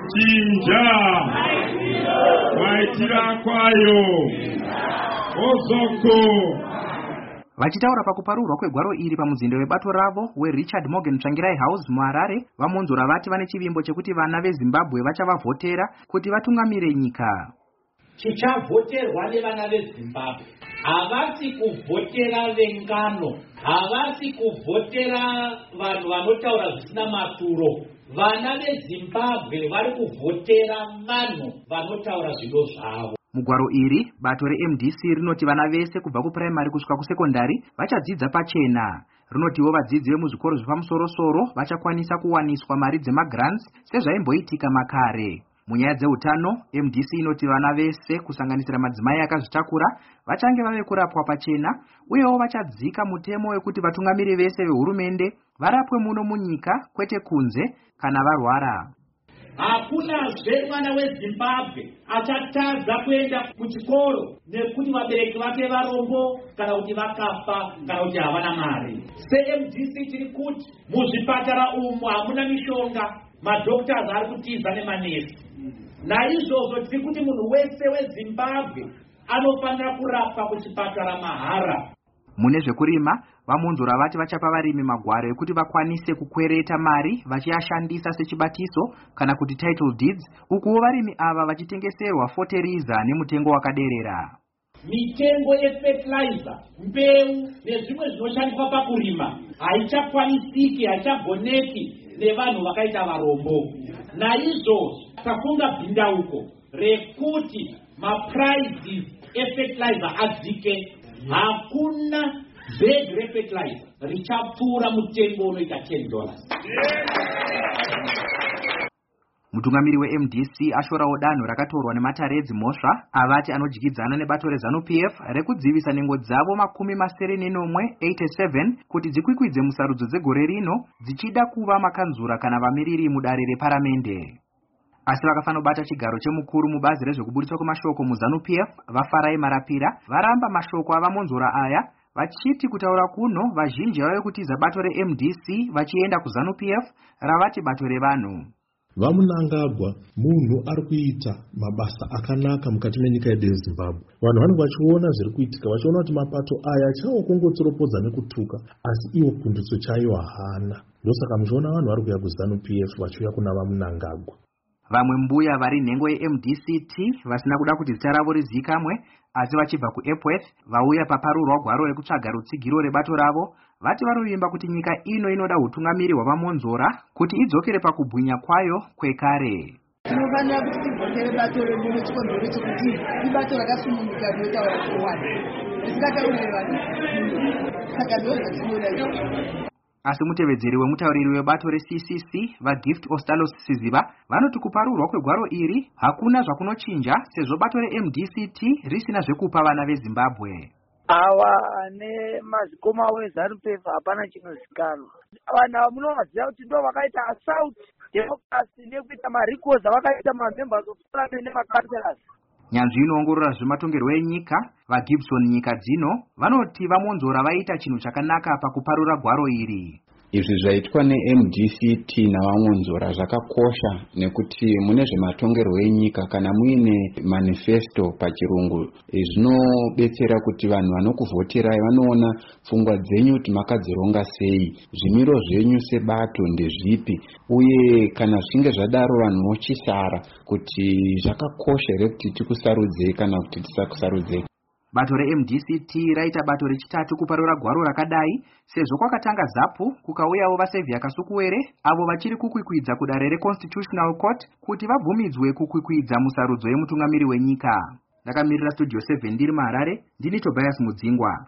kuchinja maitira kwayo ozoko. Vachitaura pakuparurwa kwegwaro iri pamuzinda webato ravo weRichard Morgan Tsvangirai House muHarare, vamonzora vati vane chivimbo chekuti vana veZimbabwe vachavavhotera kuti vatungamire nyika. Chichavhoterwa nevana veZimbabwe. Havasi kuvhotera vengano, havasi kuvhotera vanhu vanotaura zvisina maturo. Vana veZimbabwe vari kuvhotera vanhu vanotaura zvino zvavo. Mugwaro iri, bato reMDC rinoti vana vese kubva kupuraimari kusvika kusekondari vachadzidza pachena. Rinotiwo vadzidzi vemuzvikoro zvepamusoro-soro vachakwanisa kuwaniswa mari dzemagrants sezvaimboitika makare. Munyaya dzeutano, MDC inoti vana vese kusanganisira madzimai akazvitakura vachange vave kurapwa pachena, uyewo vachadzika mutemo wekuti vatungamiri vese vehurumende varapwe muno munyika kwete kunze kana varwara. Hakunazve mwana weZimbabwe achatadza kuenda kuchikoro nekuti vabereki vake varombo kana kuti vakafa kana kuti havana mari. SeMDC tiri kuti muzvipatara umu hamuna mishonga, madhoktors ari kutiza nemanesi. Naizvozvo tiri kuti munhu wese weZimbabwe anofanira kurapwa kuchipatara mahara. Mune zvekurima, vamonzora vati vachapa varimi magwaro ekuti vakwanise kukwereta mari vachiashandisa sechibatiso kana kuti title deeds, ukuwo varimi ava vachitengeserwa foteriza nemutengo wakaderera. Mitengo yefertilizer, mbeu nezvimwe zvinoshandiswa pakurima haichakwanisiki, haichagoneki nevanhu vakaita varombo. Naizvozvo tafunga bhindauko rekuti maprizes efertilizer adzike. Hakuna bag refertilizer richapfuura mutengo unoita $10. Mutungamiri weMDC ashorawo danho rakatorwa nemataredzi mhosva avati anodyidzana nebato reZANU-PF rekudzivisa nengo dzavo 87 kuti dzikwikwidze musarudzo dzegore rino dzichida kuva makanzura kana vamiriri mudare reparamende. Asi vakafanobata chigaro chemukuru mubazi rezvekuburitswa kwemashoko muZANU-PF vaFarai Marapira varamba mashoko avamonzora aya vachiti kutaura kuno vazhinji vave kutiza bato reMDC vachienda kuZANU-PF ravati bato revanhu. Vamunangagwa munhu ari kuita mabasa akanaka mukati menyika yedu yeZimbabwe. Vanhu vanenge vachiona zviri kuitika, vachiona kuti mapato aya achawo kungotsiropodza nekutuka, asi iwo pundutso chayo hana. Ndosaka muchiona vanhu vari kuya kuZANU-PF vachiuya kuna Vamunangagwa. Vamwe mbuya vari nhengo yeMDCT vasina kuda kuti zita ravo rizikamwe, asi vachibva kuEpworth vauya paparurwa gwaro rekutsvaga rutsigiro rebato ravo, vati vanovimba kuti nyika ino inoda utungamiri hwavamonzora kuti idzokere pakubwinya kwayo kwekare. Tinofanira kuti tivhotera bato redu nechikonzero chekuti ibato rakasununguka rinotaura kuwanda. Risingakaureva saka ndozvatinoda. Asi mutevedzeri wemutauriri webato reCCC vaGift Ostalos Siziva vanoti kuparurwa kwegwaro iri hakuna zvakunochinja sezvo bato reMDCT risina zvekupa vana veZimbabwe. Awa nemazikoma weZANU-PF hapana chinozikanwa. Vanhu ava munovaziva kuti ndo vakaita assault democracy nekuita marikos avakaita mamembers of parliament nemakanselas. Nyanzvi inoongorora zvematongerwo enyika vaGibson nyika dzino vanoti vamonzora vaita chinhu chakanaka pakuparura gwaro iri. Izvi zvaitwa neMDCT navamonzora zvakakosha nekuti mune zvematongerwo enyika kana muine manifesto pachirungu zvinobetsera kuti vanhu vanokuvhoterai vanoona pfungwa dzenyu kuti makadzironga sei, zvimiro zvenyu sebato ndezvipi, uye kana zvichinge zvadaro vanhu vochisara kuti zvakakosha here kuti tikusarudzei kana kuti tisakusarudzei. Bato reMDCT raita bato rechitatu kuparura gwaro rakadai sezvo kwakatanga ZAPU kukauyawo vaSevhia Kasukuwere avo vachiri kukwikwidza kudare reConstitutional Court kuti vabvumidzwe kukwikwidza musarudzo yemutungamiri wenyika. Ndakamirira Studio 7 ndiri muHarare, ndini Tobias Mudzingwa.